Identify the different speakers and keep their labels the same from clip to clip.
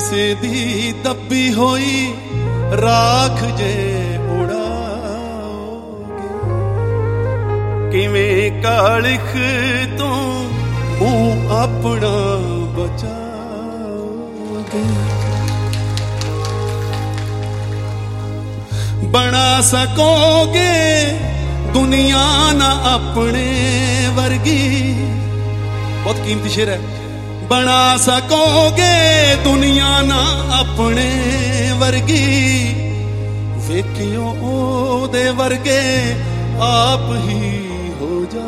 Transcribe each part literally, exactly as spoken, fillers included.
Speaker 1: किसे दी दबी होई राख जे किवें कालिख तो मुंह अपना बचाओगे। बना सकोगे दुनिया ना अपने वर्गी, बहुत कीमती शेर है। बना सकोगे दुनिया ना अपने वर्गी, वेखियो ओदे वर्गे आप ही हो जा।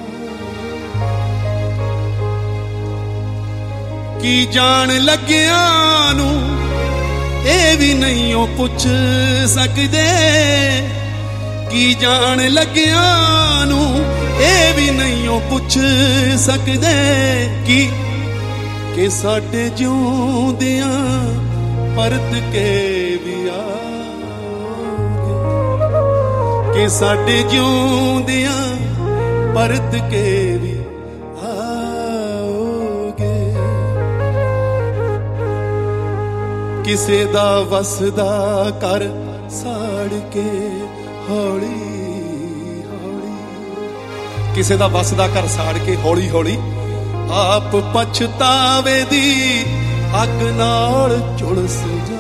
Speaker 1: की जान लग्या नू ए भी नहीं ओ पुछ सकदे, की जान लग्या नू ए भी नहीं ओ पुछ सकदे, की के साडे जिउंदियां परत के भी आ के साडे जिउंदियां परत के भी आओगे। किसे दा वसदा कर साड़ के हौली हौली, किसे दा वसदा कर साड़ के हौली हौली, आप पछतावे दी अग नाल झुलस जा।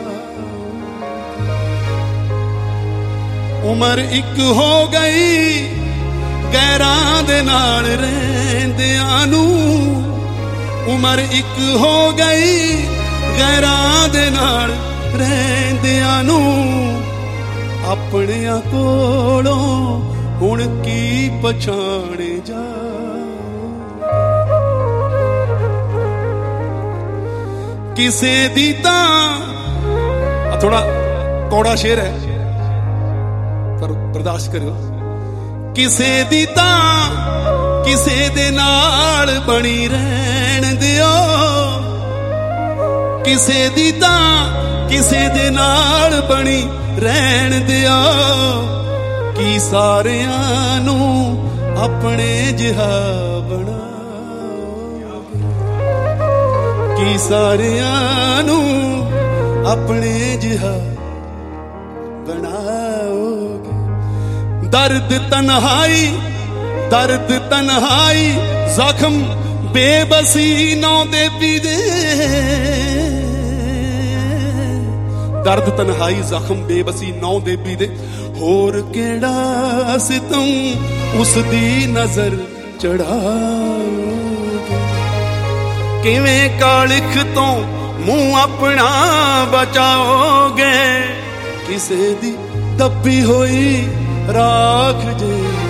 Speaker 1: उमर इक हो गई गैरां दे नाल रहिंदियां नू, उमर इक हो गई गैरां दे नाल रहिंदियां नू, अपनियां कोलों हुण की पछाणे जा। किसे दी तां थोड़ा कौड़ा शेर है पर बर्दाश्त करो। किसे दी तां किसे दे नाल बनी रहन दियो, किसे दी तां किसे दे नाल बनी रहन दियो, की सारियां नू अपने जिहा बना, की सारियां नू अपने जिहा बनाओगे। दर्द तन्हाई दर्द तन्हाई जख्म बेबसी नौ दे पीदे, दर्द तन्हाई जख्म बेबसी नौ दे पीदे, होर केड़ा सितम उस दी नजर चढ़ाओगे। किवें कालिख तो मुंह अपना बचाओगे, किसे दी दबी होई राख जे